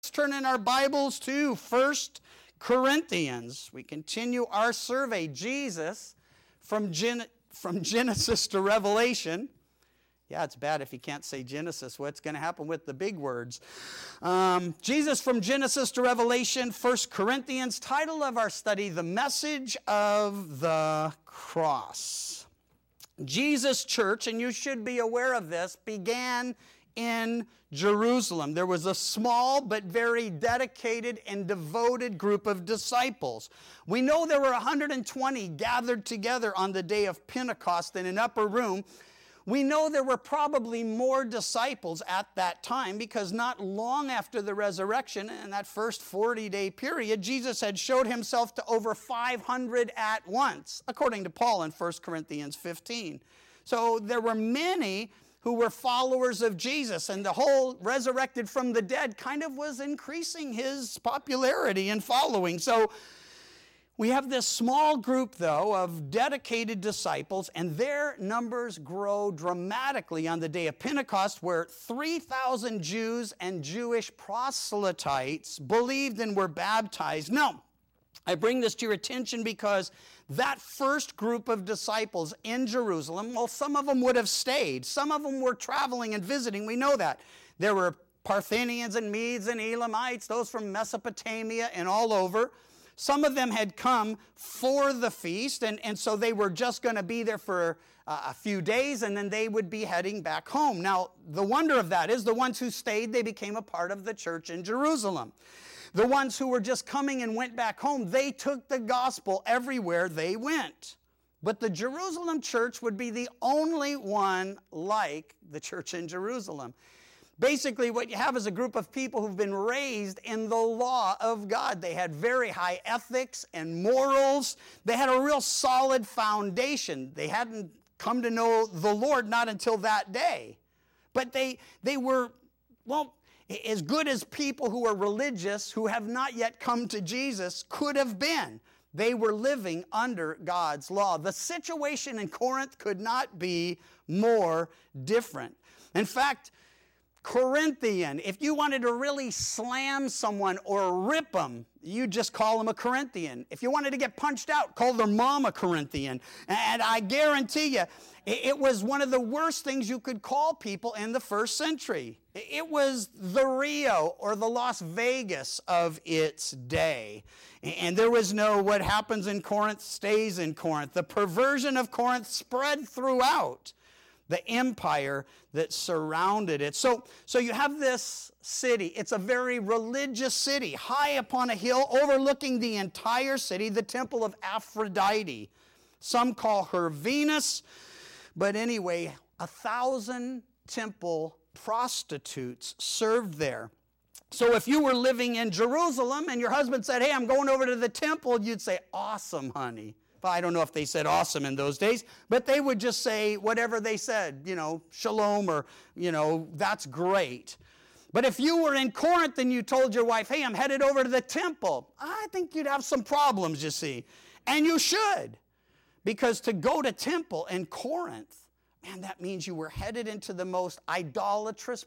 Turn in our Bibles to 1 Corinthians. We continue our survey, Jesus, from Genesis to Revelation. Yeah, it's bad if you can't say Genesis. What's going to happen with the big words? Jesus from Genesis to Revelation, 1 Corinthians. Title of our study, The Message of the Cross. Jesus' church, and you should be aware of this, began in Jerusalem. There was a small but very dedicated and devoted group of disciples. We know there were 120 gathered together on the day of Pentecost in an upper room. We know there were probably more disciples at that time because not long after the resurrection, in that first 40-day period, Jesus had showed himself to over 500 at once, according to Paul in 1 Corinthians 15. So there were many who were followers of Jesus, and the whole resurrected from the dead kind of was increasing his popularity and following. So we have this small group, though, of dedicated disciples, and their numbers grow dramatically on the day of Pentecost, where 3,000 Jews and Jewish proselytes believed and were baptized. Now, I bring this to your attention because that first group of disciples in Jerusalem, well, some of them would have stayed. Some of them were traveling and visiting. We know that. There were Parthians and Medes and Elamites, those from Mesopotamia and all over. Some of them had come for the feast, and so they were just going to be there for a few days, and then they would be heading back home. Now, the wonder of that is the ones who stayed, they became a part of the church in Jerusalem. The ones who were just coming and went back home, they took the gospel everywhere they went. But the Jerusalem church would be the only one like the church in Jerusalem. Basically, what you have is a group of people who've been raised in the law of God. They had very high ethics and morals. They had a real solid foundation. They hadn't come to know the Lord not until that day. But they were, well, as good as people who are religious, who have not yet come to Jesus, could have been. They were living under God's law. The situation in Corinth could not be more different. In fact, Corinthian, if you wanted to really slam someone or rip them, you just call them a Corinthian. If you wanted to get punched out, call their mom a Corinthian. And I guarantee you, it was one of the worst things you could call people in the first century. It was the Rio or the Las Vegas of its day. And there was no what happens in Corinth stays in Corinth. The perversion of Corinth spread throughout the empire that surrounded it. So you have this city. It's a very religious city, high upon a hill overlooking the entire city, the temple of Aphrodite. Some call her Venus, but anyway, 1,000 temple prostitutes served there. So if you were living in Jerusalem and your husband said, "Hey, I'm going over to the temple," you'd say, "Awesome, honey." Well, I don't know if they said awesome in those days, but they would just say whatever they said, shalom, or, that's great. But if you were in Corinth and you told your wife, "Hey, I'm headed over to the temple," I think you'd have some problems, you see. And you should, because to go to temple in Corinth, man, that means you were headed into the most idolatrous,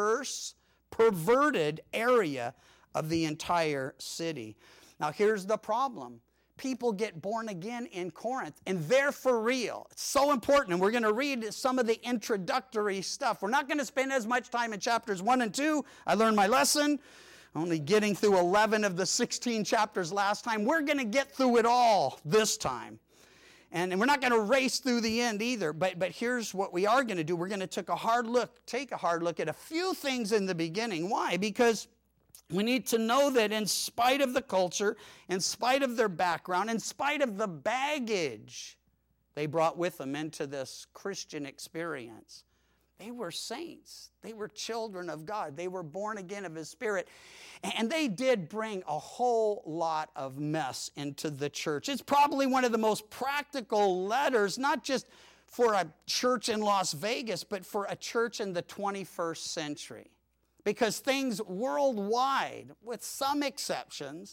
perverted area of the entire city. Now, here's the problem. People get born again in Corinth, and they're for real. It's so important, and we're going to read some of the introductory stuff. We're not going to spend as much time in chapters 1 and 2. I learned my lesson, only getting through 11 of the 16 chapters last time. We're going to get through it all this time. And we're not going to race through the end either, but here's what we are going to do. We're going to take a hard look at a few things in the beginning. Why? Because we need to know that in spite of the culture, in spite of their background, in spite of the baggage they brought with them into this Christian experience, they were saints. They were children of God. They were born again of His Spirit. And they did bring a whole lot of mess into the church. It's probably one of the most practical letters, not just for a church in Las Vegas, but for a church in the 21st century. Because things worldwide, with some exceptions,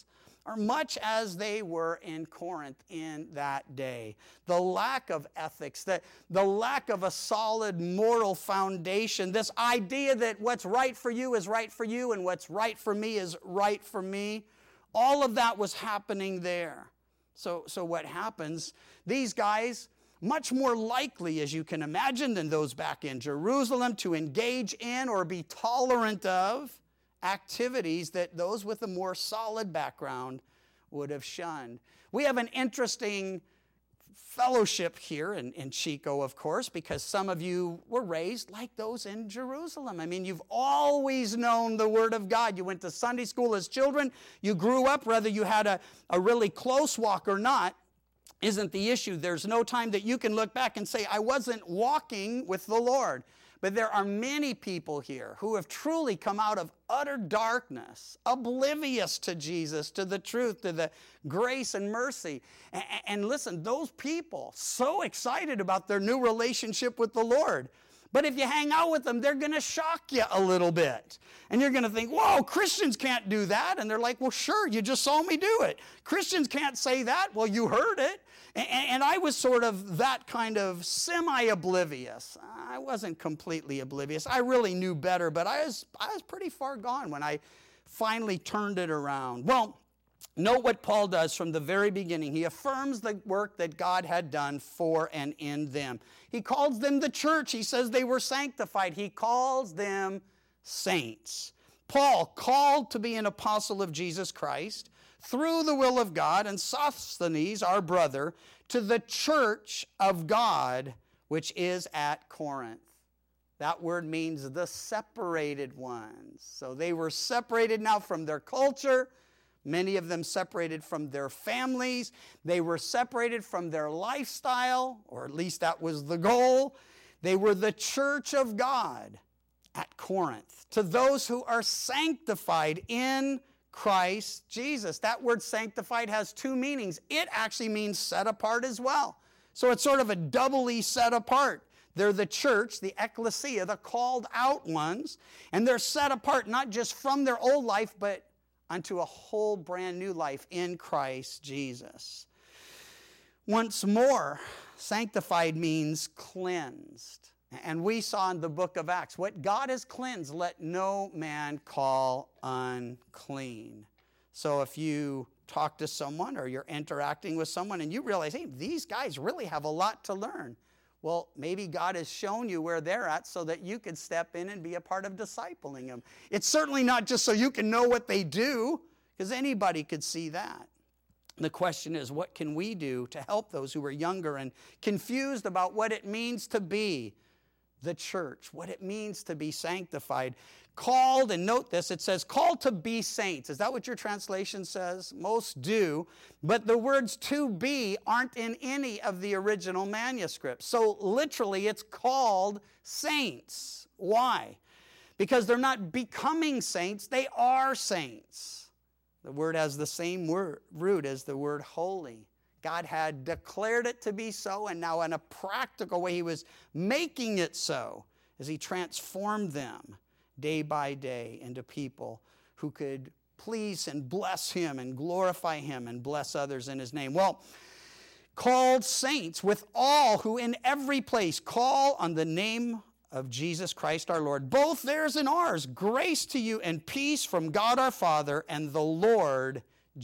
are much as they were in Corinth in that day. The lack of ethics, the lack of a solid moral foundation, this idea that what's right for you is right for you and what's right for me is right for me, all of that was happening there. So what happens, these guys, much more likely, as you can imagine, than those back in Jerusalem, to engage in or be tolerant of activities that those with a more solid background would have shunned. We have an interesting fellowship here in Chico, of course, because some of you were raised like those in Jerusalem. I mean, you've always known the Word of God. You went to Sunday school as children. You grew up, whether you had a really close walk or not, isn't the issue. There's no time that you can look back and say, I wasn't walking with the Lord. But there are many people here who have truly come out of utter darkness, oblivious to Jesus, to the truth, to the grace and mercy. And listen, those people, so excited about their new relationship with the Lord. But if you hang out with them, they're going to shock you a little bit. And you're going to think, whoa, Christians can't do that. And they're like, well, sure, you just saw me do it. Christians can't say that. Well, you heard it. And I was sort of that kind of semi-oblivious. I wasn't completely oblivious. I really knew better, but I was pretty far gone when I finally turned it around. Well, note what Paul does from the very beginning. He affirms the work that God had done for and in them. He calls them the church. He says they were sanctified. He calls them saints. Paul, called to be an apostle of Jesus Christ, through the will of God, and Sosthenes, our brother, to the church of God, which is at Corinth. That word means the separated ones. So they were separated now from their culture. Many of them separated from their families. They were separated from their lifestyle, or at least that was the goal. They were the church of God at Corinth, to those who are sanctified in Christ Jesus. That word sanctified has two meanings. It actually means set apart as well. So it's sort of a doubly set apart. They're the church, the ecclesia, the called out ones, and they're set apart not just from their old life, but unto a whole brand new life in Christ Jesus. Once more, sanctified means cleansed. And we saw in the book of Acts, what God has cleansed, let no man call unclean. So if you talk to someone or you're interacting with someone and you realize, hey, these guys really have a lot to learn. Well, maybe God has shown you where they're at so that you could step in and be a part of discipling them. It's certainly not just so you can know what they do, because anybody could see that. The question is, what can we do to help those who are younger and confused about what it means to be the church, what it means to be sanctified? Called, and note this, it says called to be saints. Is that what your translation says? Most do. But the words to be aren't in any of the original manuscripts. So literally it's called saints. Why? Because they're not becoming saints, they are saints. The word has the same root as the word holy. God had declared it to be so, and now in a practical way, he was making it so as he transformed them day by day into people who could please and bless him and glorify him and bless others in his name. Well, called saints with all who in every place call on the name of Jesus Christ our Lord, both theirs and ours. Grace to you and peace from God our Father and the Lord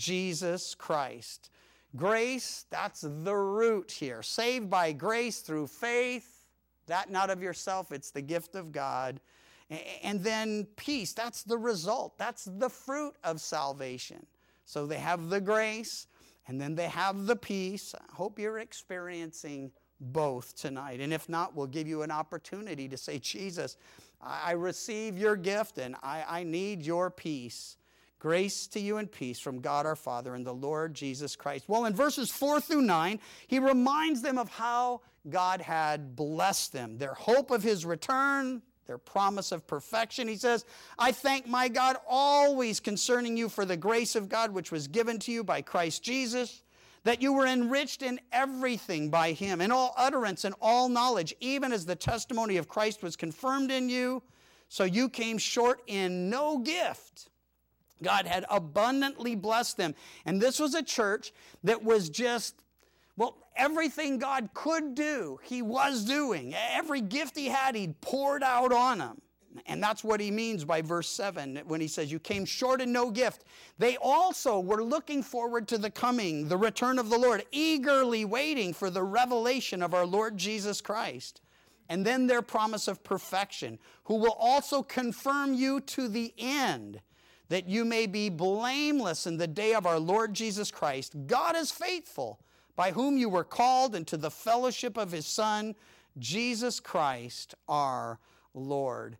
Jesus Christ. Grace, that's the root here. Saved by grace through faith, that not of yourself, it's the gift of God. And then peace, that's the result. That's the fruit of salvation. So they have the grace, and then they have the peace. I hope you're experiencing both tonight. And if not, we'll give you an opportunity to say, Jesus, I receive your gift, and I need your peace. Grace to you and peace from God our Father and the Lord Jesus Christ. Well, in verses 4 through 9, he reminds them of how God had blessed them, their hope of his return, their promise of perfection. He says, I thank my God always concerning you for the grace of God which was given to you by Christ Jesus, that you were enriched in everything by him, in all utterance and all knowledge, even as the testimony of Christ was confirmed in you, so you came short in no gift, God had abundantly blessed them. And this was a church that was just, well, everything God could do, he was doing. Every gift he had, he poured out on them. And that's what he means by verse 7 when he says, you came short in no gift. They also were looking forward to the return of the Lord, eagerly waiting for the revelation of our Lord Jesus Christ. And then their promise of perfection, who will also confirm you to the end, that you may be blameless in the day of our Lord Jesus Christ. God is faithful, by whom you were called into the fellowship of his Son, Jesus Christ, our Lord.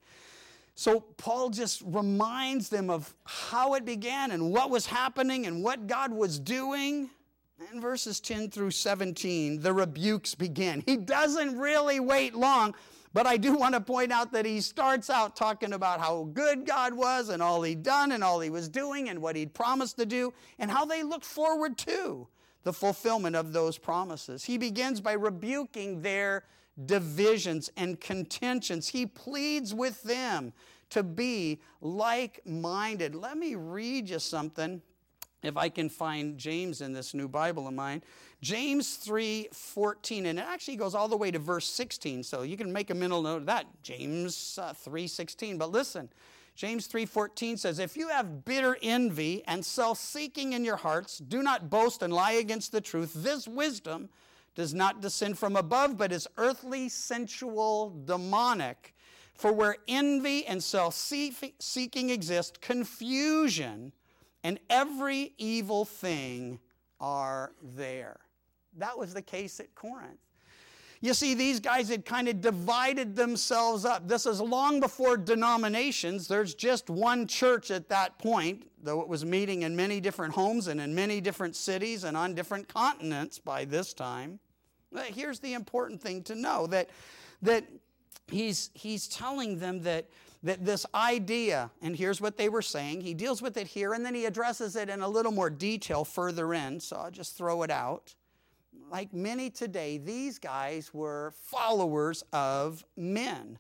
So Paul just reminds them of how it began and what was happening and what God was doing. In verses 10 through 17, the rebukes begin. He doesn't really wait long, but I do want to point out that he starts out talking about how good God was and all he'd done and all he was doing and what he'd promised to do and how they looked forward to the fulfillment of those promises. He begins by rebuking their divisions and contentions. He pleads with them to be like-minded. Let me read you something, if I can find James in this new Bible of mine. James 3:14, and it actually goes all the way to verse 16, so you can make a mental note of that, James 3:16. But listen, James 3:14 says, if you have bitter envy and self-seeking in your hearts, do not boast and lie against the truth. This wisdom does not descend from above, but is earthly, sensual, demonic. For where envy and self-seeking exist, confusion and every evil thing are there. That was the case at Corinth. You see, these guys had kind of divided themselves up. This is long before denominations. There's just one church at that point, though it was meeting in many different homes and in many different cities and on different continents by this time. But here's the important thing to know, that he's telling them that this idea, and here's what they were saying, he deals with it here, and then he addresses it in a little more detail further in, so I'll just throw it out. Like many today, these guys were followers of men.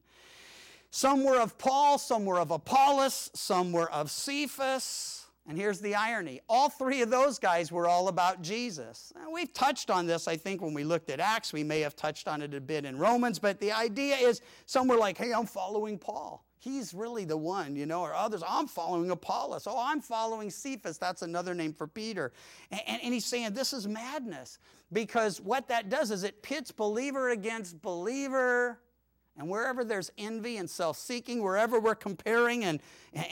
Some were of Paul, some were of Apollos, some were of Cephas. And here's the irony. All three of those guys were all about Jesus. Now, we've touched on this, I think, when we looked at Acts. We may have touched on it a bit in Romans. But the idea is some were like, hey, I'm following Paul. He's really the one, or others, I'm following Apollos. Oh, I'm following Cephas. That's another name for Peter. And he's saying this is madness, because what that does is it pits believer against believer. And wherever there's envy and self-seeking, wherever we're comparing and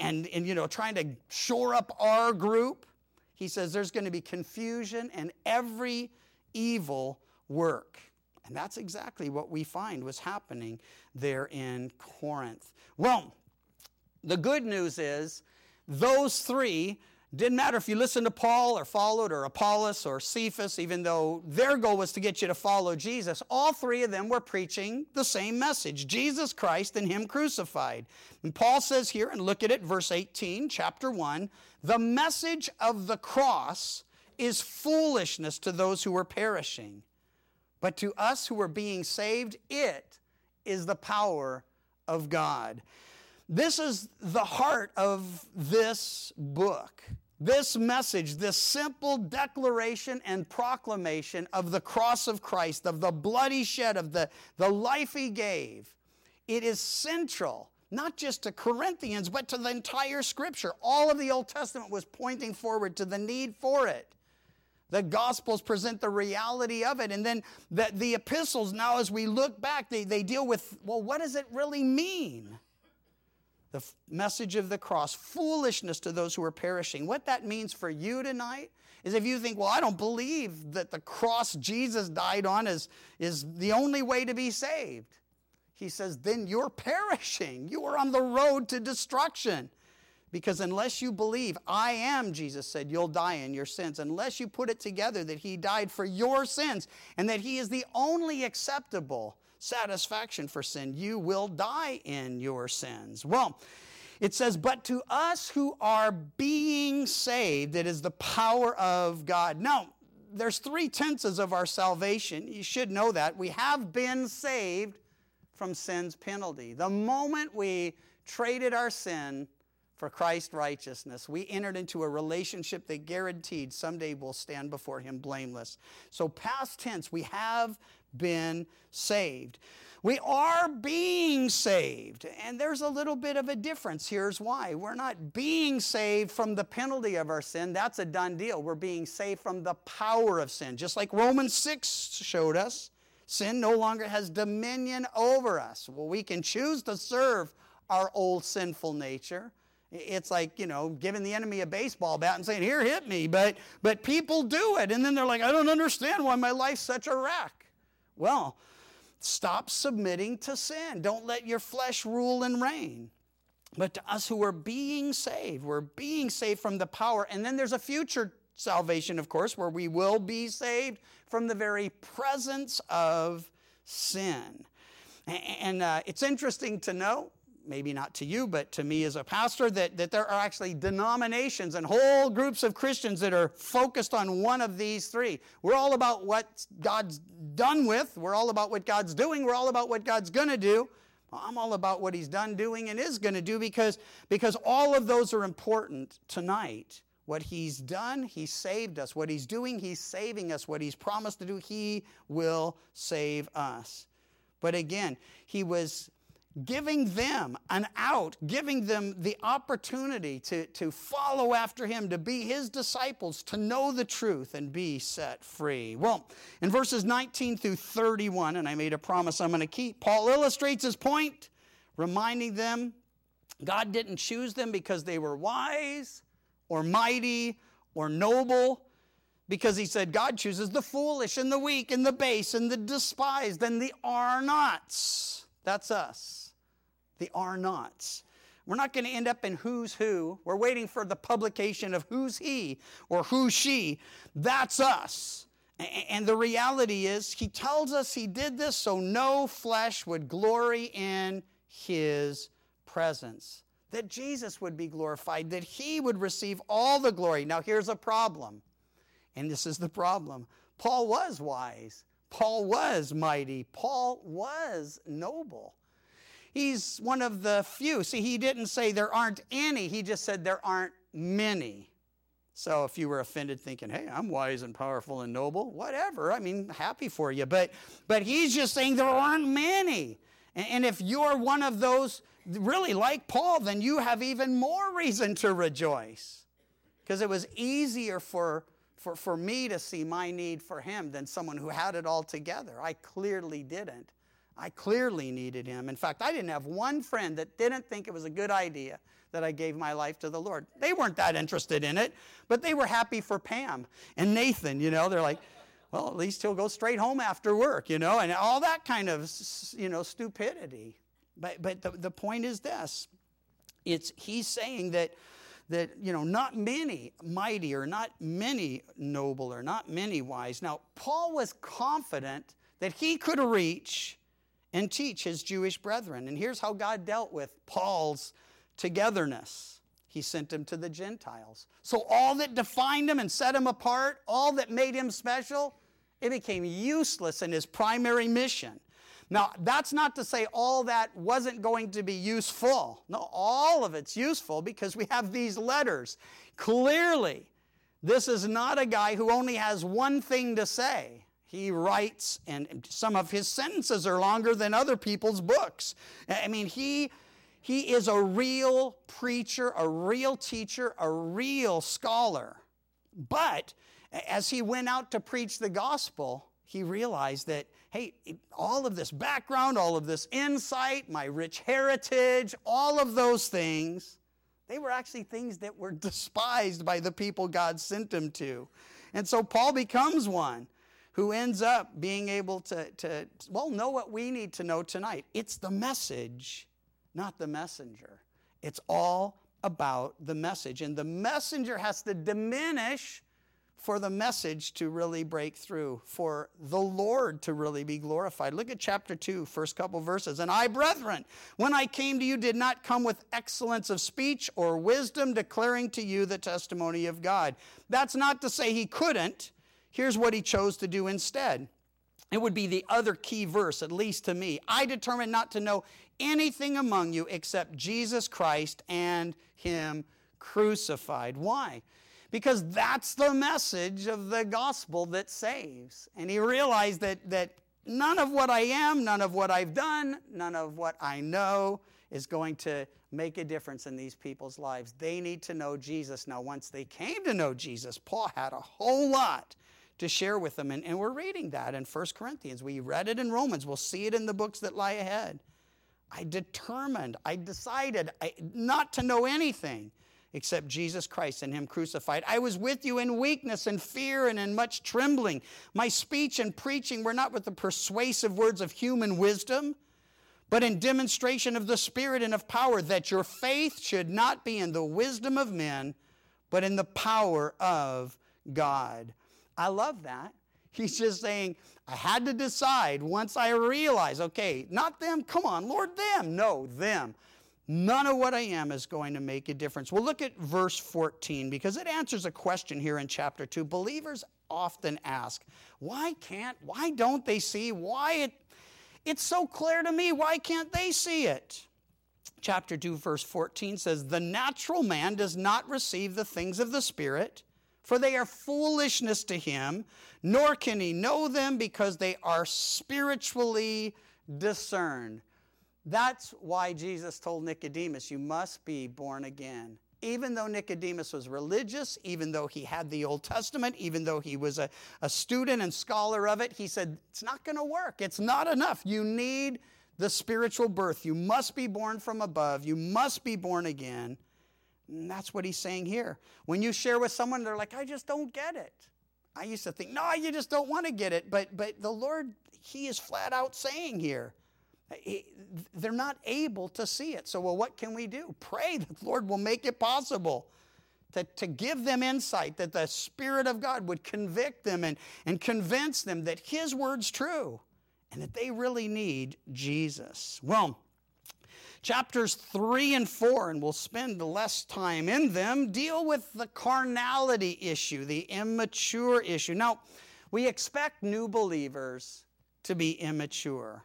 trying to shore up our group, he says there's going to be confusion and every evil work. And that's exactly what we find was happening there in Corinth. Well, the good news is those three, didn't matter if you listened to Paul or followed or Apollos or Cephas, even though their goal was to get you to follow Jesus, all three of them were preaching the same message, Jesus Christ and him crucified. And Paul says here, and look at it, verse 18, chapter 1, the message of the cross is foolishness to those who are perishing. But to us who are being saved, it is the power of God. This is the heart of this book. This message, this simple declaration and proclamation of the cross of Christ, of the blood he shed, of the life he gave, it is central, not just to Corinthians, but to the entire Scripture. All of the Old Testament was pointing forward to the need for it. The Gospels present the reality of it. And then the epistles, now as we look back, they deal with, well, what does it really mean? The message of the cross, foolishness to those who are perishing. What that means for you tonight is if you think, well, I don't believe that the cross Jesus died on is the only way to be saved. He says, then you're perishing. You are on the road to destruction. Because unless you believe, I am, Jesus said, you'll die in your sins. Unless you put it together that he died for your sins and that he is the only acceptable satisfaction for sin, you will die in your sins. Well, it says, but to us who are being saved, it is the power of God. Now, there's three tenses of our salvation. You should know that. We have been saved from sin's penalty. The moment we traded our sin for Christ's righteousness. We entered into a relationship that guaranteed someday we'll stand before him blameless. So past tense, we have been saved. We are being saved. And there's a little bit of a difference. Here's why. We're not being saved from the penalty of our sin. That's a done deal. We're being saved from the power of sin. Just like Romans 6 showed us, sin no longer has dominion over us. Well, we can choose to serve our old sinful nature. It's like, giving the enemy a baseball bat and saying, here, hit me. But people do it. And then they're like, I don't understand why my life's such a wreck. Well, stop submitting to sin. Don't let your flesh rule and reign. But to us who are being saved, we're being saved from the power. And then there's a future salvation, of course, where we will be saved from the very presence of sin. And it's interesting to know, maybe not to you, but to me as a pastor, that there are actually denominations and whole groups of Christians that are focused on one of these three. We're all about what God's done with. We're all about what God's doing. We're all about what God's going to do. Well, I'm all about what he's done, doing, and is going to do because all of those are important tonight. What he's done, he saved us. What he's doing, he's saving us. What he's promised to do, he will save us. But again, he was giving them an out, giving them the opportunity to follow after him, to be his disciples, to know the truth and be set free. Well, in verses 19 through 31, and I made a promise I'm going to keep, Paul illustrates his point, reminding them God didn't choose them because they were wise or mighty or noble, because he said God chooses the foolish and the weak and the base and the despised and the are-nots. That's us, the are-nots. We're not going to end up in who's who. We're waiting for the publication of who's he or who's she. That's us. And the reality is, he tells us he did this so no flesh would glory in his presence. That Jesus would be glorified, that he would receive all the glory. Now here's a problem, and this is the problem. Paul was wise. Paul was mighty. Paul was noble. He's one of the few. See, he didn't say there aren't any. He just said there aren't many. So if you were offended thinking, hey, I'm wise and powerful and noble, whatever. I mean, happy for you. But he's just saying there aren't many. And if you're one of those really like Paul, then you have even more reason to rejoice. Because it was easier for me to see my need for him than someone who had it all together. I clearly didn't. I clearly needed him. In fact, I didn't have one friend that didn't think it was a good idea that I gave my life to the Lord. They weren't that interested in it, but they were happy for Pam and Nathan, They're like, well, at least he'll go straight home after work, and all that kind of, stupidity. But the point is this. He's saying that not many mighty or not many noble or not many wise. Now, Paul was confident that he could reach and teach his Jewish brethren. And here's how God dealt with Paul's togetherness. He sent him to the Gentiles. So all that defined him and set him apart, all that made him special, it became useless in his primary mission. Now, that's not to say all that wasn't going to be useful. No, all of it's useful because we have these letters. Clearly, this is not a guy who only has one thing to say. He writes, and some of his sentences are longer than other people's books. I mean, he is a real preacher, a real teacher, a real scholar. But as he went out to preach the gospel, he realized that, hey, all of this background, all of this insight, my rich heritage, all of those things, they were actually things that were despised by the people God sent him to. And so Paul becomes one who ends up being able to know what we need to know tonight. It's the message, not the messenger. It's all about the message. And the messenger has to diminish for the message to really break through, for the Lord to really be glorified. Look at chapter 2, first couple verses. And I, brethren, when I came to you, did not come with excellence of speech or wisdom, declaring to you the testimony of God. That's not to say he couldn't. Here's what he chose to do instead. It would be the other key verse, at least to me. I determined not to know anything among you except Jesus Christ and him crucified. Why? Because that's the message of the gospel that saves. And he realized that none of what I am, none of what I've done, none of what I know is going to make a difference in these people's lives. They need to know Jesus. Now, once they came to know Jesus, Paul had a whole lot to share with them. And we're reading that in 1 Corinthians. We read it in Romans. We'll see it in the books that lie ahead. I decided not to know anything except Jesus Christ and him crucified. I was with you in weakness and fear and in much trembling. My speech and preaching were not with the persuasive words of human wisdom, but in demonstration of the Spirit and of power, that your faith should not be in the wisdom of men, but in the power of God. I love that. He's just saying, I had to decide once I realized, okay, not them, come on, Lord, them. No, them. None of what I am is going to make a difference. We'll look at verse 14 because it answers a question here in chapter 2. Believers often ask, why don't they see? It's so clear to me. Why can't they see it? Chapter 2, verse 14 says, the natural man does not receive the things of the Spirit, for they are foolishness to him, nor can he know them because they are spiritually discerned. That's why Jesus told Nicodemus, you must be born again. Even though Nicodemus was religious, even though he had the Old Testament, even though he was a student and scholar of it, he said, it's not going to work. It's not enough. You need the spiritual birth. You must be born from above. You must be born again. And that's what he's saying here. When you share with someone, they're like, I just don't get it. I used to think, no, you just don't want to get it. But the Lord, he is flat out saying here, they're not able to see it. So, well, what can we do? Pray that the Lord will make it possible to give them insight, that the Spirit of God would convict them and convince them that his word's true and that they really need Jesus. Well, chapters 3 and 4, and we'll spend less time in them, deal with the carnality issue, the immature issue. Now, we expect new believers to be immature.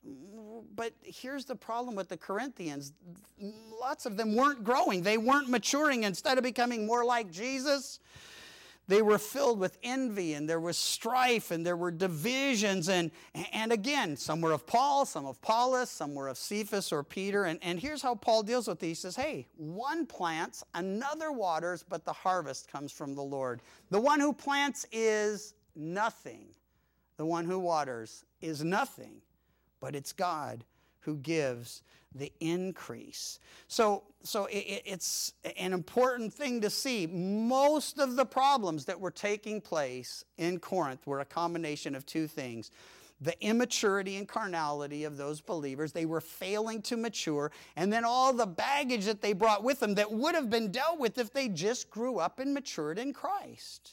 But here's the problem with the Corinthians. Lots of them weren't growing. They weren't maturing. Instead of becoming more like Jesus, they were filled with envy, and there was strife, and there were divisions. And again, some were of Paul, some of Apollos, some were of Cephas or Peter. And here's how Paul deals with these. He says, hey, one plants, another waters, but the harvest comes from the Lord. The one who plants is nothing. The one who waters is nothing. But it's God who gives the increase. So it's an important thing to see. Most of the problems that were taking place in Corinth were a combination of two things. The immaturity and carnality of those believers. They were failing to mature. And then all the baggage that they brought with them that would have been dealt with if they just grew up and matured in Christ.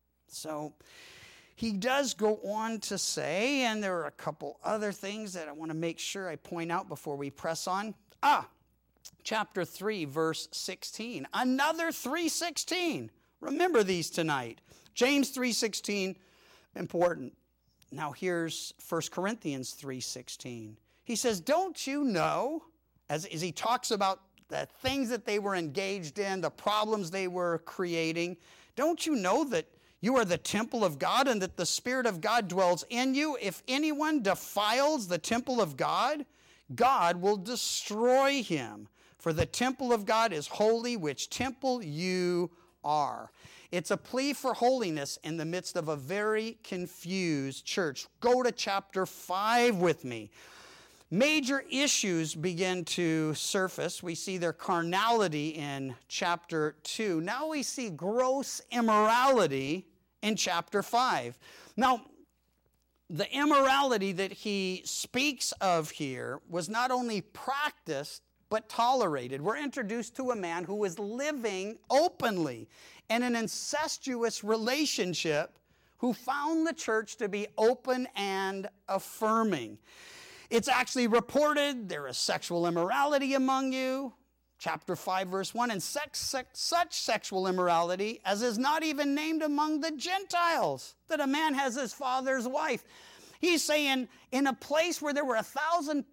So he does go on to say, and there are a couple other things that I want to make sure I point out before we press on. Chapter 3, verse 16. Another 3:16. Remember these tonight. James 3:16, important. Now here's 1 Corinthians 3:16. He says, don't you know, as he talks about the things that they were engaged in, the problems they were creating, don't you know that you are the temple of God and that the Spirit of God dwells in you? If anyone defiles the temple of God, God will destroy him. For the temple of God is holy, which temple you are. It's a plea for holiness in the midst of a very confused church. Go to chapter 5 with me. Major issues begin to surface. We see their carnality in chapter 2. Now we see gross immorality in chapter 5. Now, the immorality that he speaks of here was not only practiced, but tolerated. We're introduced to a man who was living openly in an incestuous relationship, who found the church to be open and affirming. It's actually reported there is sexual immorality among you. Chapter 5, verse 1, and such sexual immorality as is not even named among the Gentiles, that a man has his father's wife. He's saying in a place where there were 1,000,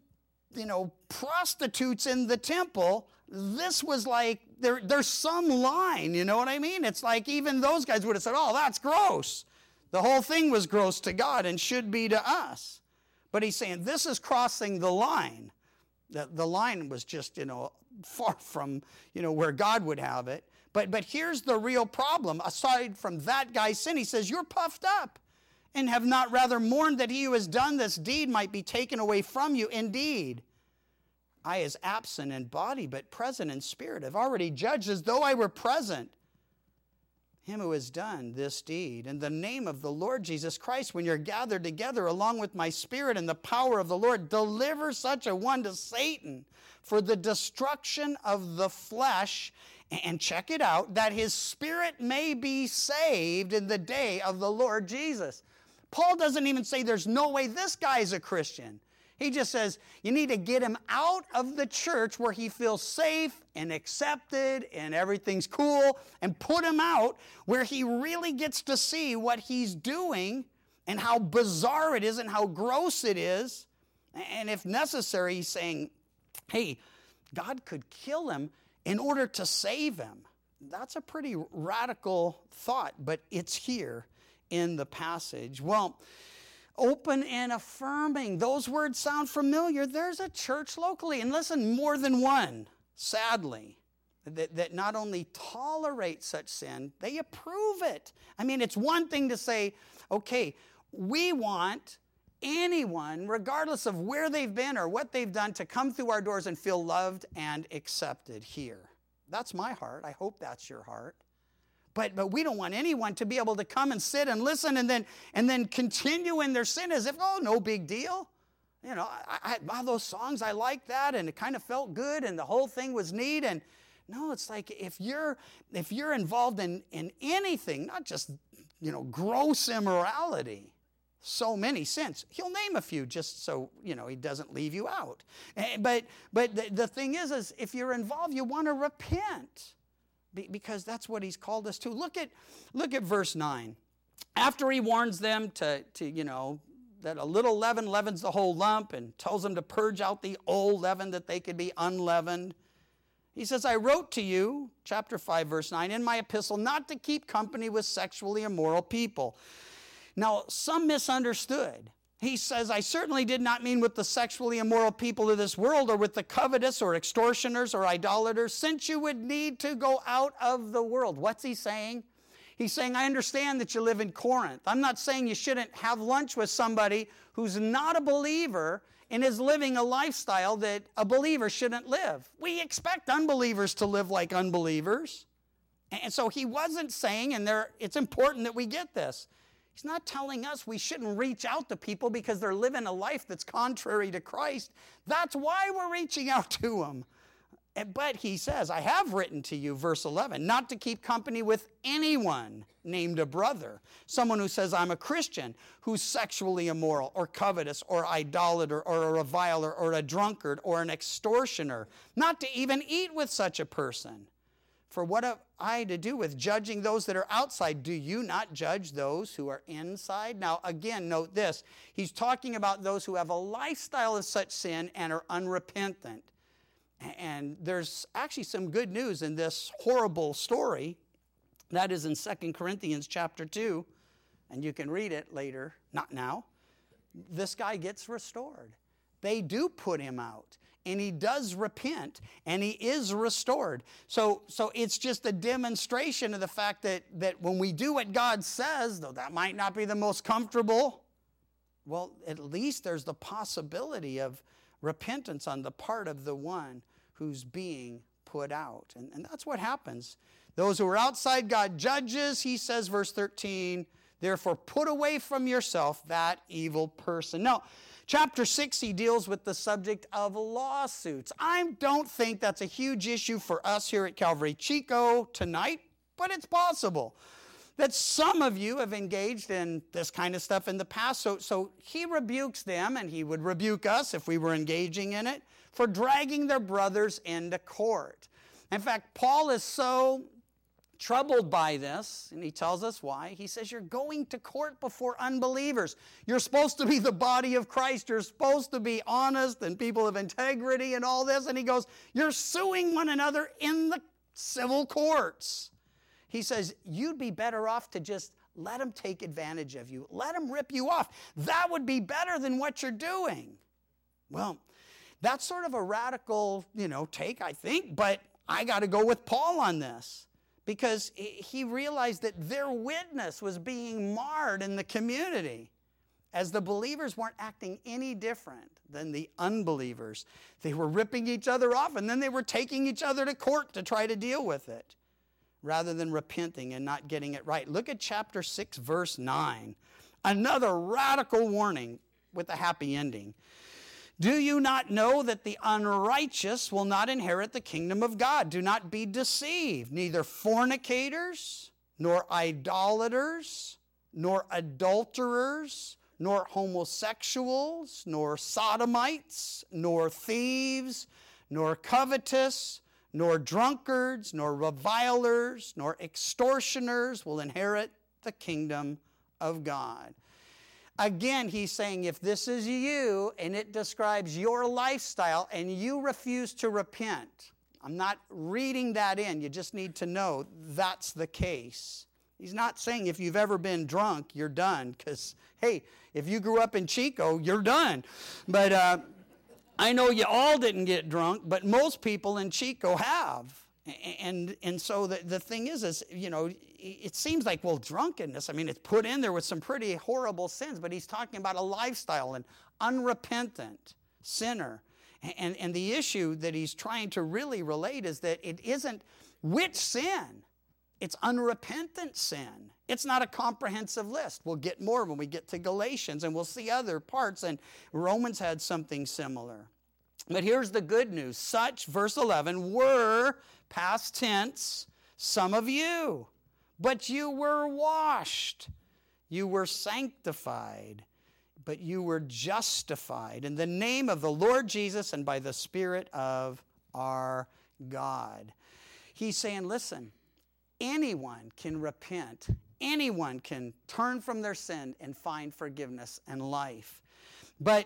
prostitutes in the temple, this was like, there's some line, you know what I mean? It's like even those guys would have said, oh, that's gross. The whole thing was gross to God and should be to us. But he's saying this is crossing the line. The line was just, far from, where God would have it. But here's the real problem. Aside from that guy's sin, he says, you're puffed up and have not rather mourned that he who has done this deed might be taken away from you. Indeed, I is absent in body, but present in spirit. I've already judged as though I were present him who has done this deed. In the name of the Lord Jesus Christ, when you're gathered together along with my spirit and the power of the Lord, deliver such a one to Satan for the destruction of the flesh. And check it out, that his spirit may be saved in the day of the Lord Jesus. Paul doesn't even say there's no way this guy's a Christian. He just says you need to get him out of the church where he feels safe and accepted and everything's cool, and put him out where he really gets to see what he's doing and how bizarre it is and how gross it is. And if necessary, he's saying, hey, God could kill him in order to save him. That's a pretty radical thought, but it's here in the passage. Well, open and affirming. Those words sound familiar. There's a church locally, and listen, more than one, sadly, that not only tolerate such sin, they approve it. I mean, it's one thing to say, okay, we want anyone, regardless of where they've been or what they've done, to come through our doors and feel loved and accepted here. That's my heart. I hope that's your heart. But we don't want anyone to be able to come and sit and listen and then continue in their sin as if, oh, no big deal. I had those songs, I liked that, and it kind of felt good, and the whole thing was neat. And no, it's like if you're involved in anything, not just, gross immorality, so many sins. He'll name a few just so, he doesn't leave you out. But the thing is if you're involved, you want to repent. Because that's what he's called us to. Look at verse 9. After he warns them to that a little leaven leavens the whole lump, and tells them to purge out the old leaven that they could be unleavened, he says, I wrote to you, chapter 5, verse 9, in my epistle, not to keep company with sexually immoral people. Now, some misunderstood. He says, I certainly did not mean with the sexually immoral people of this world, or with the covetous or extortioners or idolaters, since you would need to go out of the world. What's he saying? He's saying, I understand that you live in Corinth. I'm not saying you shouldn't have lunch with somebody who's not a believer and is living a lifestyle that a believer shouldn't live. We expect unbelievers to live like unbelievers. And so he wasn't saying, and it's important that we get this, he's not telling us we shouldn't reach out to people because they're living a life that's contrary to Christ. That's why we're reaching out to them. But he says, I have written to you, verse 11, not to keep company with anyone named a brother, someone who says, I'm a Christian, who's sexually immoral or covetous or idolater or a reviler or a drunkard or an extortioner, not to even eat with such a person. For what have I to do with judging those that are outside? Do you not judge those who are inside? Now, again, note this. He's talking about those who have a lifestyle of such sin and are unrepentant. And there's actually some good news in this horrible story. That is in 2 Corinthians chapter 2. And you can read it later, not now. This guy gets restored. They do put him out. And he does repent, and he is restored. So it's just a demonstration of the fact that when we do what God says, though that might not be the most comfortable, well, at least there's the possibility of repentance on the part of the one who's being put out. And that's what happens. Those who are outside God judges, he says, verse 13, therefore put away from yourself that evil person. Now, chapter 6, he deals with the subject of lawsuits. I don't think that's a huge issue for us here at Calvary Chico tonight, but it's possible that some of you have engaged in this kind of stuff in the past. So he rebukes them, and he would rebuke us if we were engaging in it, for dragging their brothers into court. In fact, Paul is so troubled by this, and he tells us why. He says, you're going to court before unbelievers. You're supposed to be the body of Christ. You're supposed to be honest and people of integrity and all this. And he goes, you're suing one another in the civil courts. He says, you'd be better off to just let them take advantage of you. Let them rip you off. That would be better than what you're doing. Well, that's sort of a radical, take, I think, but I got to go with Paul on this because he realized that their witness was being marred in the community as the believers weren't acting any different than the unbelievers. They were ripping each other off, and then they were taking each other to court to try to deal with it rather than repenting and not getting it right. Look at chapter 6, verse 9. Another radical warning with a happy ending. Do you not know that the unrighteous will not inherit the kingdom of God? Do not be deceived. Neither fornicators, nor idolaters, nor adulterers, nor homosexuals, nor sodomites, nor thieves, nor covetous, nor drunkards, nor revilers, nor extortioners will inherit the kingdom of God. Again, he's saying if this is you and it describes your lifestyle and you refuse to repent, I'm not reading that in. You just need to know that's the case. He's not saying if you've ever been drunk, you're done. Because, hey, if you grew up in Chico, you're done. But I know you all didn't get drunk, but most people in Chico have. And so the thing is, it seems like, well, drunkenness, it's put in there with some pretty horrible sins, but he's talking about a lifestyle, an unrepentant sinner. And the issue that he's trying to really relate is that it isn't which sin. It's unrepentant sin. It's not a comprehensive list. We'll get more when we get to Galatians, and we'll see other parts, and Romans had something similar. But here's the good news. Such, verse 11, were, past tense, some of you. But you were washed. You were sanctified. But you were justified in the name of the Lord Jesus and by the Spirit of our God. He's saying, listen, anyone can repent. Anyone can turn from their sin and find forgiveness and life. But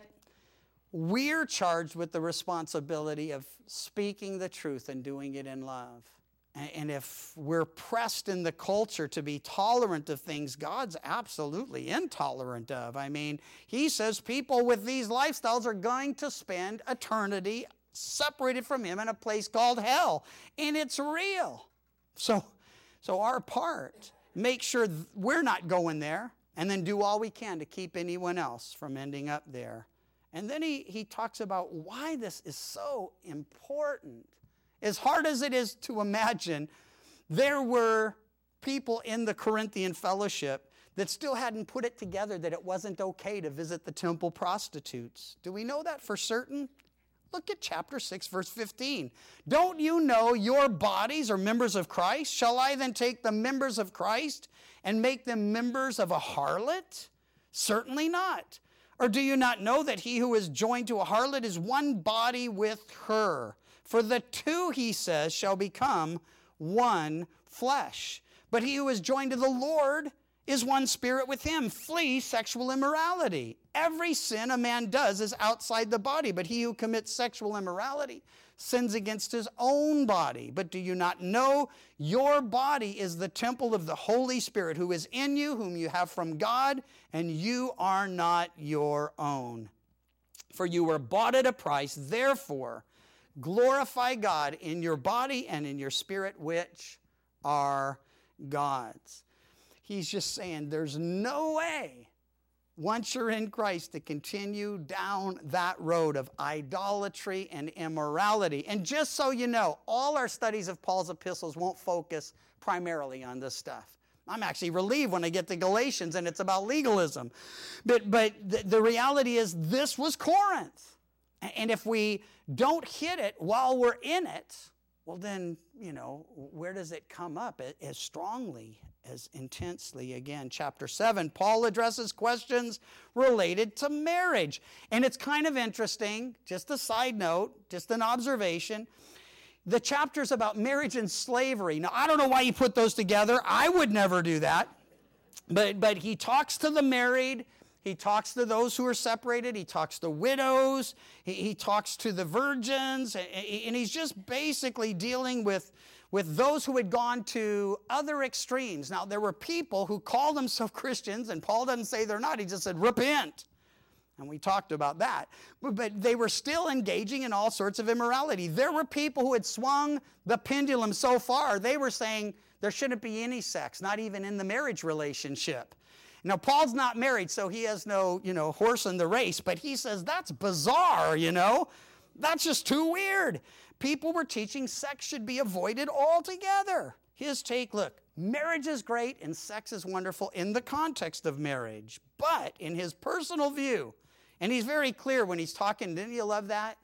we're charged with the responsibility of speaking the truth and doing it in love. And if we're pressed in the culture to be tolerant of things God's absolutely intolerant of, he says people with these lifestyles are going to spend eternity separated from him in a place called hell. And it's real. So our part, make sure we're not going there, and then do all we can to keep anyone else from ending up there. And then he talks about why this is so important. As hard as it is to imagine, there were people in the Corinthian fellowship that still hadn't put it together that it wasn't okay to visit the temple prostitutes. Do we know that for certain? Look at chapter 6, verse 15. Don't you know your bodies are members of Christ? Shall I then take the members of Christ and make them members of a harlot? Certainly not. Or do you not know that he who is joined to a harlot is one body with her? For the two, he says, shall become one flesh. But he who is joined to the Lord is one spirit with him. Flee sexual immorality. Every sin a man does is outside the body, but he who commits sexual immorality sins against his own body. But do you not know your body is the temple of the Holy Spirit who is in you, whom you have from God, and you are not your own? For you were bought at a price, therefore glorify God in your body and in your spirit, which are God's. He's just saying there's no way, once you're in Christ, to continue down that road of idolatry and immorality. And just so you know, all our studies of Paul's epistles won't focus primarily on this stuff. I'm actually relieved when I get to Galatians and it's about legalism. But the reality is this was Corinth. And if we don't hit it while we're in it, well then, where does it come up as strongly, as intensely? Again, chapter 7, Paul addresses questions related to marriage. And it's kind of interesting, just a side note, just an observation. the chapters about marriage and slavery. Now, I don't know why you put those together. I would never do that. But he talks to the married. He talks to those who are separated. He talks to widows. He talks to the virgins. And he's just basically dealing with those who had gone to other extremes. Now, there were people who call themselves Christians, and Paul doesn't say they're not. He just said, repent. And we talked about that. But they were still engaging in all sorts of immorality. There were people who had swung the pendulum so far, they were saying there shouldn't be any sex, not even in the marriage relationship. Now, Paul's not married, so he has no, horse in the race, but he says that's bizarre, That's just too weird. People were teaching sex should be avoided altogether. His take, look, marriage is great and sex is wonderful in the context of marriage. But in his personal view, and he's very clear when he's talking, didn't you love that?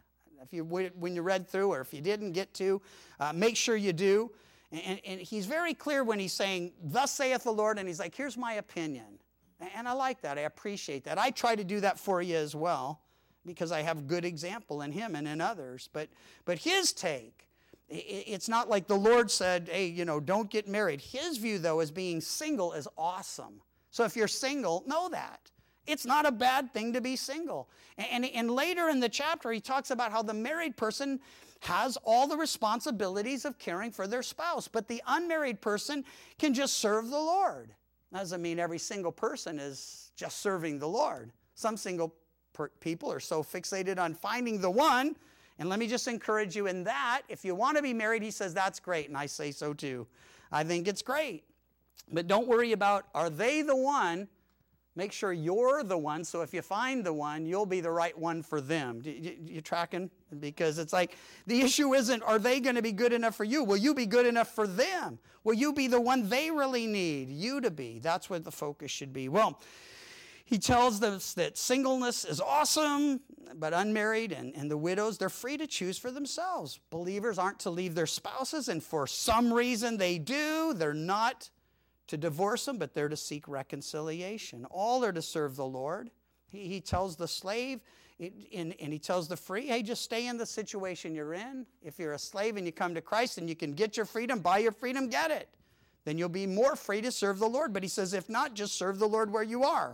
When you read through, or if you didn't get to, make sure you do. And he's very clear when he's saying, thus saith the Lord, and he's like, here's my opinion. And I like that. I appreciate that. I try to do that for you as well, because I have good example in him and in others. But his take, it's not like the Lord said, hey, don't get married. His view, though, as being single is awesome. So if you're single, know that. It's not a bad thing to be single. And later in the chapter, he talks about how the married person has all the responsibilities of caring for their spouse, but the unmarried person can just serve the Lord. Doesn't mean every single person is just serving the Lord. Some single people are so fixated on finding the one, and let me just encourage you in that. If you want to be married, he says that's great, and I say so too. I think it's great. But don't worry about, are they the one? Make sure you're the one, so if you find the one, you'll be the right one for them. You tracking? Because it's like, the issue isn't, are they going to be good enough for you? Will you be good enough for them? Will you be the one they really need you to be? That's what the focus should be. Well, he tells us that singleness is awesome, but unmarried and the widows, they're free to choose for themselves. Believers aren't to leave their spouses, and for some reason they do. They're not to divorce them, but they're to seek reconciliation. All are to serve the Lord. He tells the slave, and he tells the free, hey, just stay in the situation you're in. If you're a slave and you come to Christ and you can get your freedom, buy your freedom, get it. Then you'll be more free to serve the Lord. But he says, if not, just serve the Lord where you are.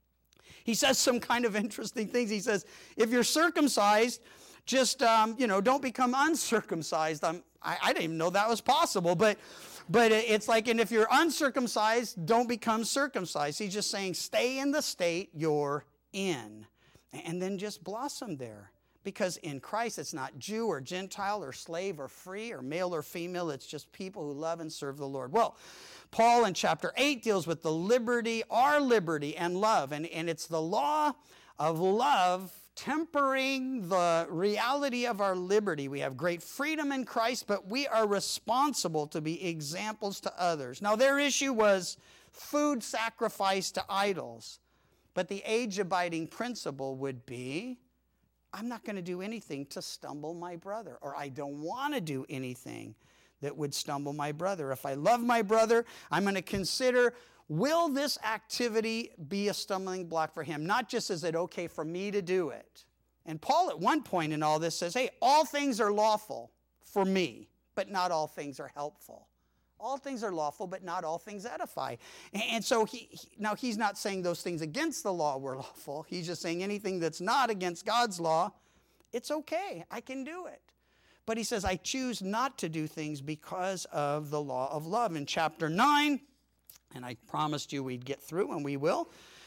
He says some kind of interesting things. He says, if you're circumcised, just, don't become uncircumcised. I didn't even know that was possible, but it's like, and if you're uncircumcised, don't become circumcised. He's just saying, stay in the state you're in, and then just blossom there. Because in Christ, it's not Jew or Gentile or slave or free or male or female. It's just people who love and serve the Lord. Well, Paul in chapter 8 deals with the liberty, our liberty and love. And it's the law of love tempering the reality of our liberty. We have great freedom in Christ, but we are responsible to be examples to others. Now, their issue was food sacrificed to idols. But the age-abiding principle would be, I'm not going to do anything to stumble my brother, or I don't want to do anything that would stumble my brother. If I love my brother, I'm going to consider, will this activity be a stumbling block for him? Not just is it okay for me to do it. And Paul at one point in all this says, hey, all things are lawful for me, but not all things are helpful. All things are lawful, but not all things edify. And so now he's not saying those things against the law were lawful. He's just saying anything that's not against God's law, it's okay. I can do it. But he says, I choose not to do things because of the law of love. In chapter 9, and I promised you we'd get through, and we will,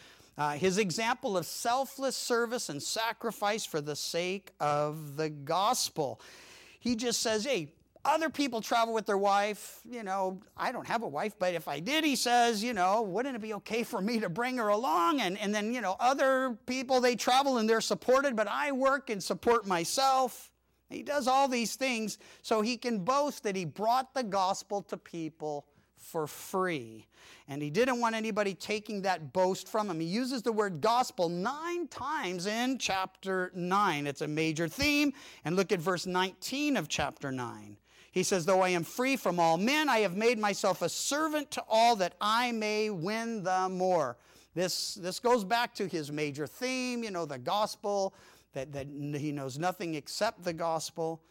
his example of selfless service and sacrifice for the sake of the gospel. He just says, hey, other people travel with their wife. I don't have a wife, but if I did, he says, wouldn't it be okay for me to bring her along? And then, other people, they travel and they're supported, but I work and support myself. He does all these things so he can boast that he brought the gospel to people for free. And he didn't want anybody taking that boast from him. He uses the word gospel 9 times in chapter 9. It's a major theme. And look at verse 19 of chapter 9. He says, though I am free from all men, I have made myself a servant to all that I may win the more. This goes back to his major theme, the gospel, that he knows nothing except the gospel.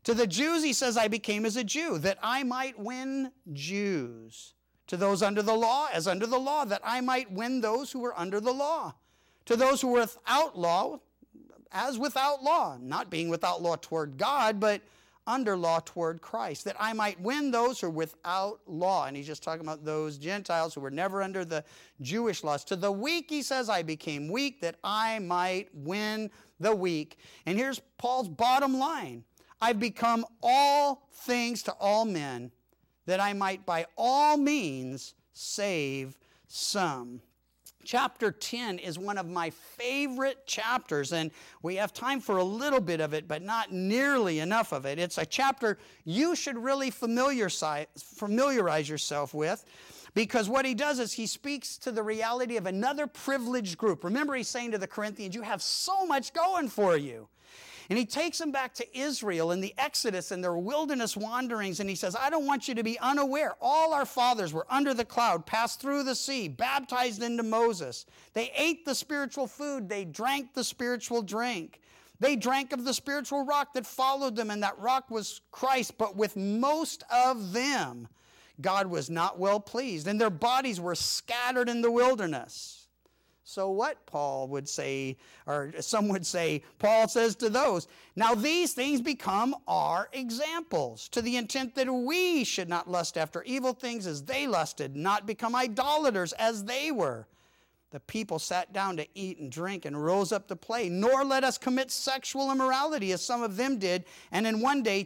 To the Jews, he says, I became as a Jew, that I might win Jews. To those under the law, as under the law, that I might win those who were under the law. To those who were without law, as without law, not being without law toward God, but under law toward Christ, that I might win those who are without law. And he's just talking about those Gentiles who were never under the Jewish laws. To the weak, he says, I became weak, that I might win the weak. And here's Paul's bottom line. I've become all things to all men, that I might by all means save some. Chapter 10 is one of my favorite chapters, and we have time for a little bit of it, but not nearly enough of it. It's a chapter you should really familiarize yourself with, because what he does is he speaks to the reality of another privileged group. Remember, he's saying to the Corinthians, you have so much going for you. And he takes them back to Israel in the Exodus and their wilderness wanderings. And he says, I don't want you to be unaware. All our fathers were under the cloud, passed through the sea, baptized into Moses. They ate the spiritual food. They drank the spiritual drink. They drank of the spiritual rock that followed them, and that rock was Christ. But with most of them, God was not well pleased, and their bodies were scattered in the wilderness. So what Paul would say, or some would say, Paul says to those, now these things become our examples, to the intent that we should not lust after evil things as they lusted, not become idolaters as they were. The people sat down to eat and drink and rose up to play, nor let us commit sexual immorality as some of them did, and in one day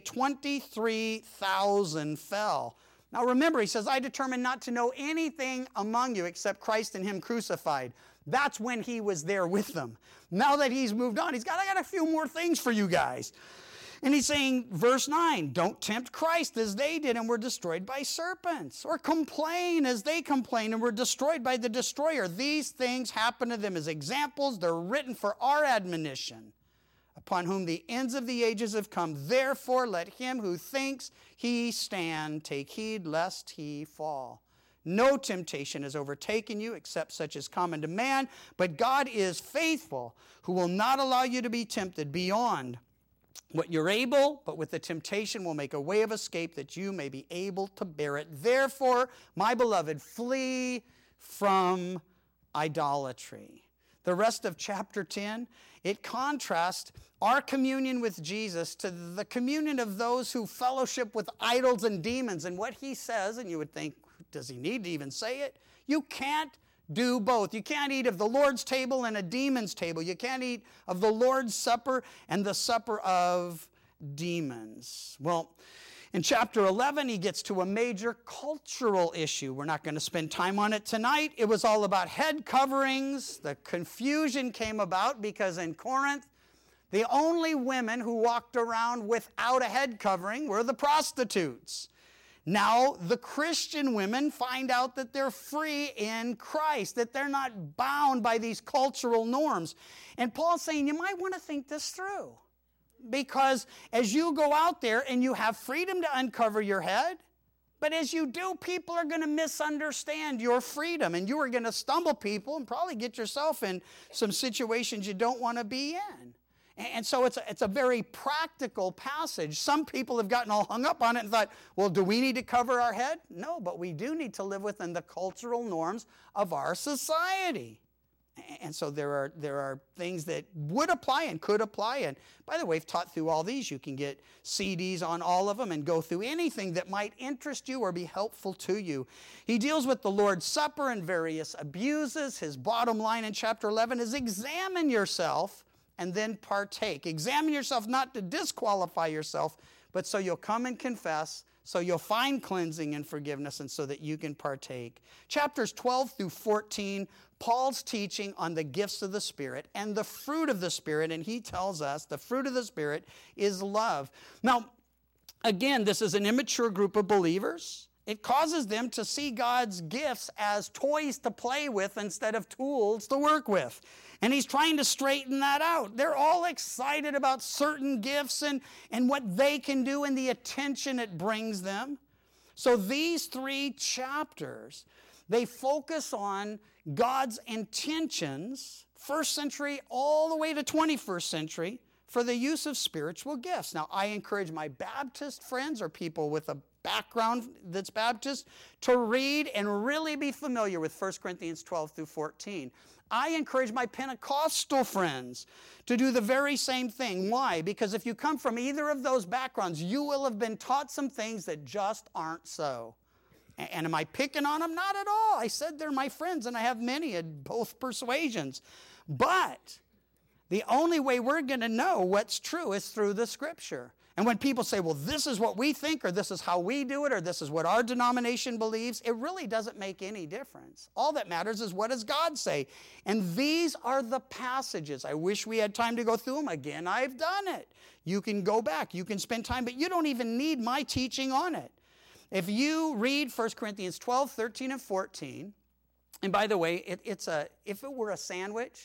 23,000 fell. Now remember, he says, I determined not to know anything among you except Christ and him crucified. That's when he was there with them. Now that he's moved on, I got a few more things for you guys. And he's saying, verse 9, don't tempt Christ as they did and were destroyed by serpents, or complain as they complained and were destroyed by the destroyer. These things happen to them as examples. They're written for our admonition, upon whom the ends of the ages have come. Therefore, let him who thinks he stand take heed lest he fall. No temptation has overtaken you except such as common to man, but God is faithful, who will not allow you to be tempted beyond what you're able, but with the temptation will make a way of escape that you may be able to bear it. Therefore, my beloved, flee from idolatry. The rest of chapter 10, it contrasts our communion with Jesus to the communion of those who fellowship with idols and demons. And what he says, and you would think, does he need to even say it? You can't do both. You can't eat of the Lord's table and a demon's table. You can't eat of the Lord's supper and the supper of demons. Well, in chapter 11, he gets to a major cultural issue. We're not going to spend time on it tonight. It was all about head coverings. The confusion came about because in Corinth, the only women who walked around without a head covering were the prostitutes. Now, the Christian women find out that they're free in Christ, that they're not bound by these cultural norms. And Paul's saying, you might want to think this through. Because as you go out there and you have freedom to uncover your head, but as you do, people are going to misunderstand your freedom, and you are going to stumble people and probably get yourself in some situations you don't want to be in. And so it's a very practical passage. Some people have gotten all hung up on it and thought, well, do we need to cover our head? No, but we do need to live within the cultural norms of our society. And so there are things that would apply and could apply. And by the way, we've taught through all these. You can get CDs on all of them and go through anything that might interest you or be helpful to you. He deals with the Lord's Supper and various abuses. His bottom line in chapter 11 is examine yourself and then partake. Examine yourself not to disqualify yourself, but so you'll come and confess, so you'll find cleansing and forgiveness, and so that you can partake. Chapters 12 through 14, Paul's teaching on the gifts of the Spirit and the fruit of the Spirit, and he tells us the fruit of the Spirit is love. Now, again, this is an immature group of believers. It causes them to see God's gifts as toys to play with instead of tools to work with. And he's trying to straighten that out. They're all excited about certain gifts and what they can do and the attention it brings them. So these 3 chapters, they focus on God's intentions, first century all the way to 21st century, for the use of spiritual gifts. Now, I encourage my Baptist friends or people with a background that's Baptist to read and really be familiar with 1 Corinthians 12 through 14. I encourage my Pentecostal friends to do the very same thing. Why? Because if you come from either of those backgrounds, you will have been taught some things that just aren't so. And am I picking on them? Not at all. I said they're my friends, and I have many in both persuasions. But the only way we're going to know what's true is through the Scripture. And when people say, well, this is what we think, or this is how we do it, or this is what our denomination believes, it really doesn't make any difference. All that matters is what does God say. And these are the passages. I wish we had time to go through them. Again, I've done it. You can go back. You can spend time, but you don't even need my teaching on it. If you read 1 Corinthians 12, 13, and 14, and by the way, if it were a sandwich,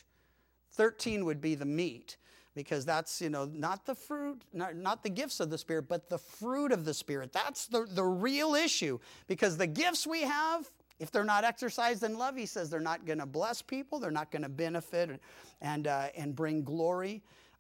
13 would be the meat. Because that's, not the fruit, not the gifts of the Spirit, but the fruit of the Spirit. That's the real issue. Because the gifts we have, if they're not exercised in love, he says they're not going to bless people, they're not going to benefit and bring glory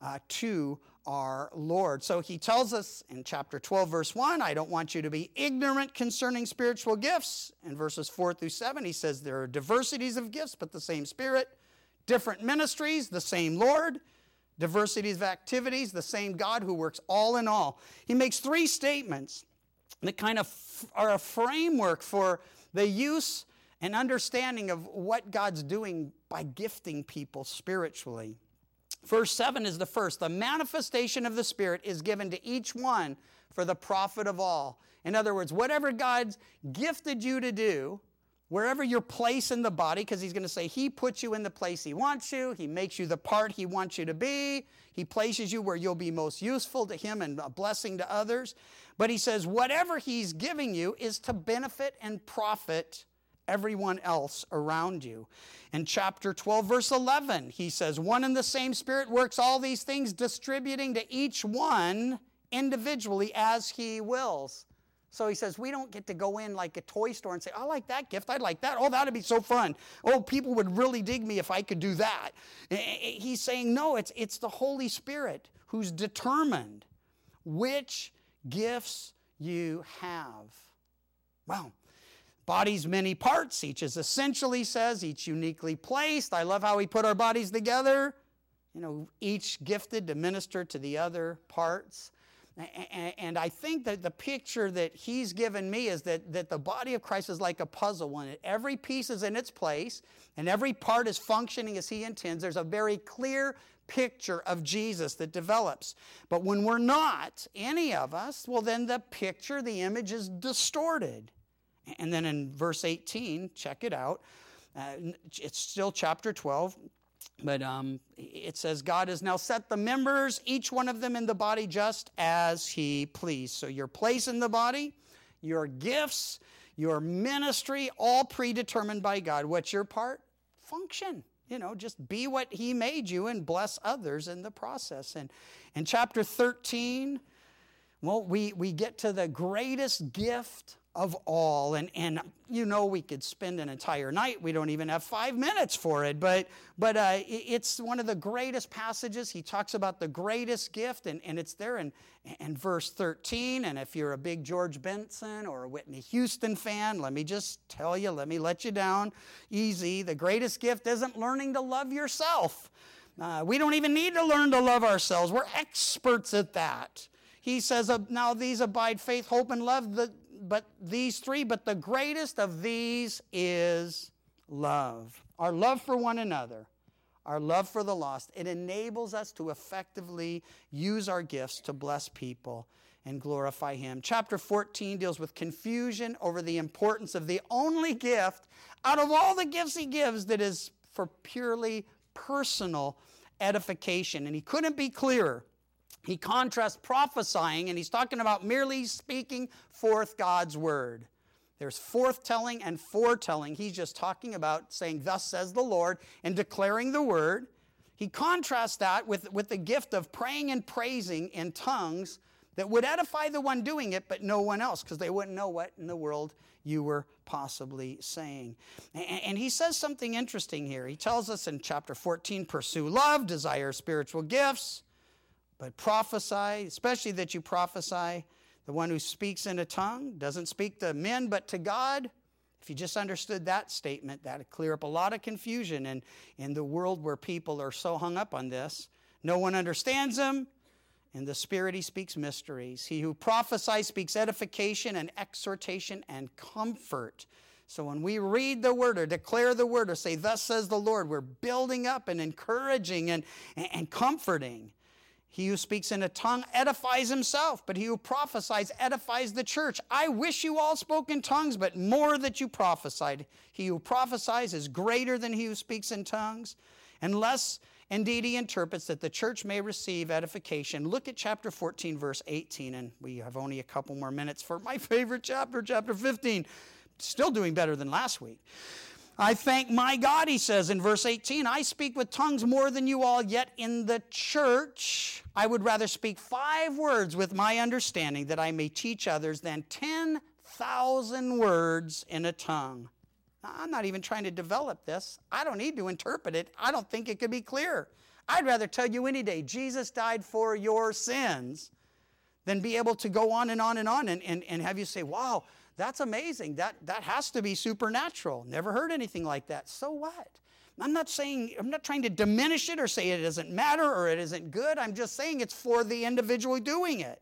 to our Lord. So he tells us in chapter 12, verse 1, I don't want you to be ignorant concerning spiritual gifts. In verses 4 through 7, he says there are diversities of gifts, but the same Spirit. Different ministries, the same Lord. Diversities of activities, the same God who works all in all. He makes three statements that kind of are a framework for the use and understanding of what God's doing by gifting people spiritually. Verse 7 is the first. The manifestation of the Spirit is given to each one for the profit of all. In other words, whatever God's gifted you to do, wherever your place in the body, because he's going to say he puts you in the place he wants you, he makes you the part he wants you to be, he places you where you'll be most useful to him and a blessing to others. But he says whatever he's giving you is to benefit and profit everyone else around you. In chapter 12, verse 11, he says, one and the same Spirit works all these things, distributing to each one individually as he wills. So he says, we don't get to go in like a toy store and say, I like that gift, I'd like that. Oh, that'd be so fun. Oh, people would really dig me if I could do that. He's saying, no, it's the Holy Spirit who's determined which gifts you have. Well, body's many parts, each is essential, he says, each uniquely placed. I love how he put our bodies together, each gifted to minister to the other parts. And I think that the picture that he's given me is that the body of Christ is like a puzzle. When every piece is in its place and every part is functioning as he intends, there's a very clear picture of Jesus that develops. But when we're not, any of us, well then the picture, the image is distorted. And then in verse 18, check it out. It's still chapter 12. But it says, God has now set the members, each one of them in the body, just as he pleased. So your place in the body, your gifts, your ministry, all predetermined by God. What's your part? Function. Just be what he made you and bless others in the process. And in chapter 13, well, we get to the greatest gift of all. And we could spend an entire night. We don't even have 5 minutes for it. But it's one of the greatest passages. He talks about the greatest gift, and it's there in verse 13. And if you're a big George Benson or a Whitney Houston fan, let me just tell you, let me let you down easy. The greatest gift isn't learning to love yourself. We don't even need to learn to love ourselves. We're experts at that. He says, now these abide faith, hope, and love, but the greatest of these is love. Our love for one another, our love for the lost. It enables us to effectively use our gifts to bless people and glorify him. Chapter 14 deals with confusion over the importance of the only gift out of all the gifts he gives that is for purely personal edification. And he couldn't be clearer. He contrasts prophesying, and he's talking about merely speaking forth God's word. There's forthtelling and foretelling. He's just talking about saying, thus says the Lord, and declaring the word. He contrasts that with the gift of praying and praising in tongues that would edify the one doing it, but no one else, because they wouldn't know what in the world you were possibly saying. And he says something interesting here. He tells us in chapter 14, pursue love, desire spiritual gifts, But prophesy, especially that you prophesy, the one who speaks in a tongue doesn't speak to men but to God. If you just understood that statement, that would clear up a lot of confusion in the world where people are so hung up on this. No one understands him. In the Spirit he speaks mysteries. He who prophesies speaks edification and exhortation and comfort. So when we read the word or declare the word or say, thus says the Lord, we're building up and encouraging and comforting. He who speaks in a tongue edifies himself, but he who prophesies edifies the church. I wish you all spoke in tongues, but more that you prophesied. He who prophesies is greater than he who speaks in tongues, unless indeed he interprets, that the church may receive edification. Look at chapter 14, verse 18, and we have only a couple more minutes for my favorite chapter, chapter 15. Still doing better than last week. I thank my God, he says in verse 18, I speak with tongues more than you all, yet in the church I would rather speak 5 words with my understanding, that I may teach others, than 10,000 words in a tongue. I'm not even trying to develop this. I don't need to interpret it. I don't think it could be clearer. I'd rather tell you any day, Jesus died for your sins, than be able to go on and on and on and have you say, wow, that's amazing. That has to be supernatural. Never heard anything like that. So what? I'm not trying to diminish it or say it doesn't matter or it isn't good. I'm just saying it's for the individual doing it.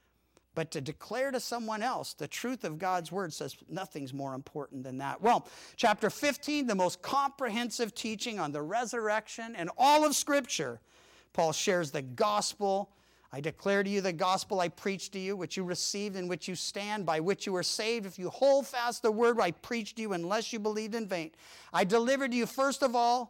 But to declare to someone else the truth of God's word says nothing's more important than that. Well, chapter 15, the most comprehensive teaching on the resurrection and all of Scripture. Paul shares the gospel. I declare to you the gospel I preached to you, which you received, in which you stand, by which you are saved, if you hold fast the word I preached to you, unless you believed in vain. I delivered to you first of all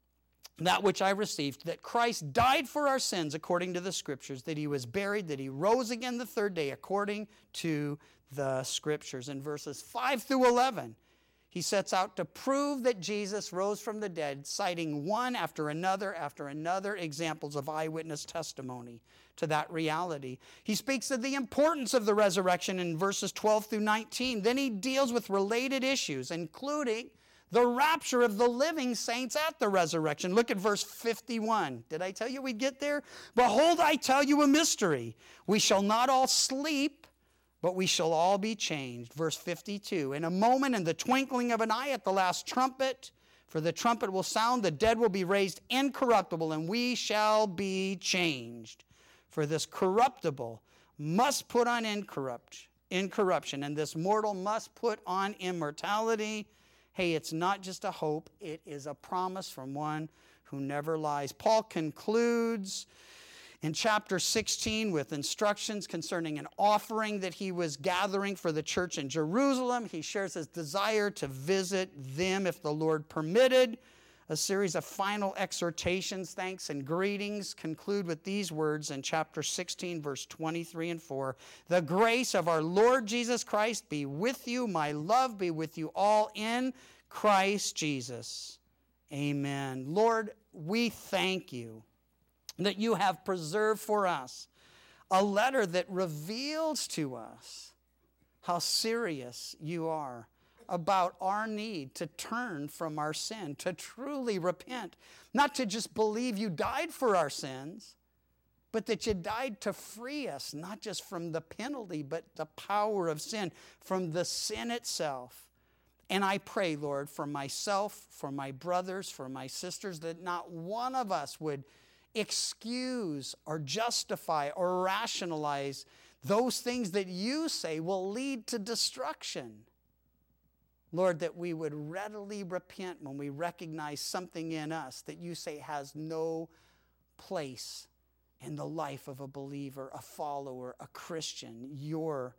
that which I received, that Christ died for our sins according to the Scriptures, that he was buried, that he rose again the third day according to the Scriptures. In verses 5 through 11, he sets out to prove that Jesus rose from the dead, citing one after another examples of eyewitness testimony to that reality. He speaks of the importance of the resurrection in verses 12 through 19. Then he deals with related issues, including the rapture of the living saints at the resurrection. Look at verse 51. Did I tell you we'd get there? Behold, I tell you a mystery. We shall not all sleep, but we shall all be changed. Verse 52. In a moment, in the twinkling of an eye, at the last trumpet, for the trumpet will sound, the dead will be raised incorruptible, and we shall be changed. For this corruptible must put on incorruption, and this mortal must put on immortality. Hey, it's not just a hope, it is a promise from one who never lies. Paul concludes in chapter 16 with instructions concerning an offering that he was gathering for the church in Jerusalem. He shares his desire to visit them if the Lord permitted. A series of final exhortations, thanks, and greetings conclude with these words in chapter 16, verse 23 and 4. The grace of our Lord Jesus Christ be with you. My love be with you all in Christ Jesus. Amen. Lord, we thank you that you have preserved for us a letter that reveals to us how serious you are about our need to turn from our sin, to truly repent, not to just believe you died for our sins, but that you died to free us, not just from the penalty, but the power of sin, from the sin itself. And I pray, Lord, for myself, for my brothers, for my sisters, that not one of us would excuse or justify or rationalize those things that you say will lead to destruction. Lord, that we would readily repent when we recognize something in us that you say has no place in the life of a believer, a follower, a Christian, your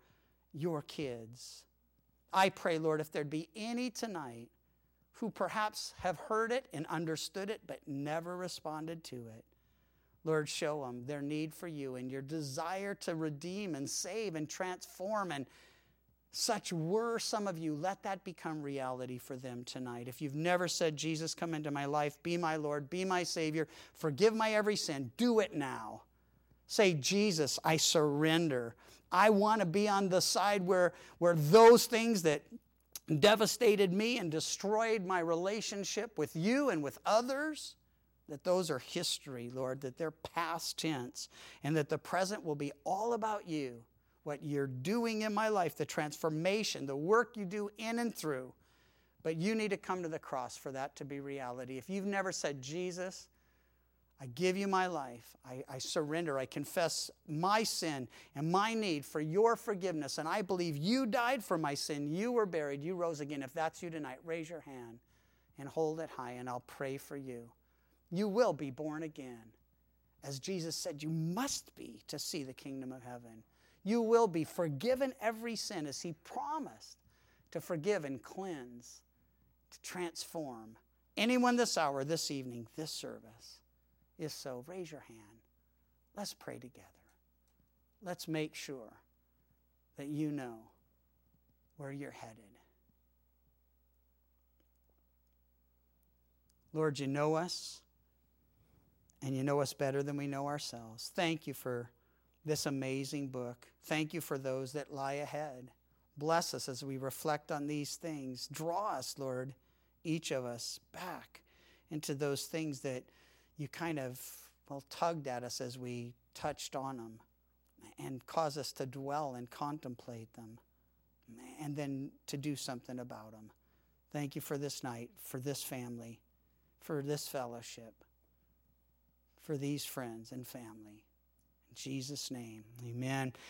kids. I pray, Lord, if there'd be any tonight who perhaps have heard it and understood it but never responded to it, Lord, show them their need for you and your desire to redeem and save and transform, and such were some of you. Let that become reality for them tonight. If you've never said, Jesus, come into my life, be my Lord, be my Savior, forgive my every sin, do it now. Say, Jesus, I surrender. I want to be on the side where those things that devastated me and destroyed my relationship with you and with others, that those are history, Lord, that they're past tense, and that the present will be all about you, what you're doing in my life, the transformation, the work you do in and through. But you need to come to the cross for that to be reality. If you've never said, Jesus, I give you my life. I surrender. I confess my sin and my need for your forgiveness. And I believe you died for my sin. You were buried. You rose again. If that's you tonight, raise your hand and hold it high, and I'll pray for you. You will be born again. As Jesus said, you must be to see the kingdom of heaven. You will be forgiven every sin as he promised to forgive and cleanse, to transform. Anyone this hour, this evening, this service, if so, raise your hand. Let's pray together. Let's make sure that you know where you're headed. Lord, you know us, and you know us better than we know ourselves. Thank you for this amazing book. Thank you for those that lie ahead. Bless us as we reflect on these things. Draw us, Lord, each of us back into those things that you kind of, tugged at us as we touched on them, and cause us to dwell and contemplate them, and then to do something about them. Thank you for this night, for this family, for this fellowship, for these friends and family. In Jesus' name, amen.